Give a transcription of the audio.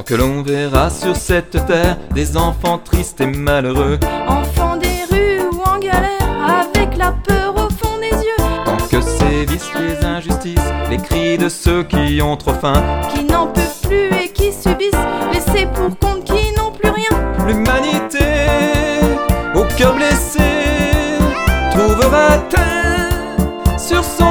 que l'on verra sur cette terre des enfants tristes et malheureux, enfants des rues ou en galère, avec la peur au fond des yeux, tant que sévissent les injustices, les cris de ceux qui ont trop faim, qui n'en peuvent plus et qui subissent, laissés pour compte qui n'ont plus rien. l'humanité au cœur blessé trouvera terre sur son